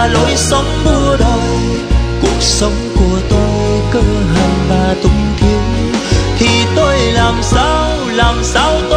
là lối sống đua đòi. Cuộc sống của tôi cơ hàn và tung thiếu, thì tôi làm sao tôi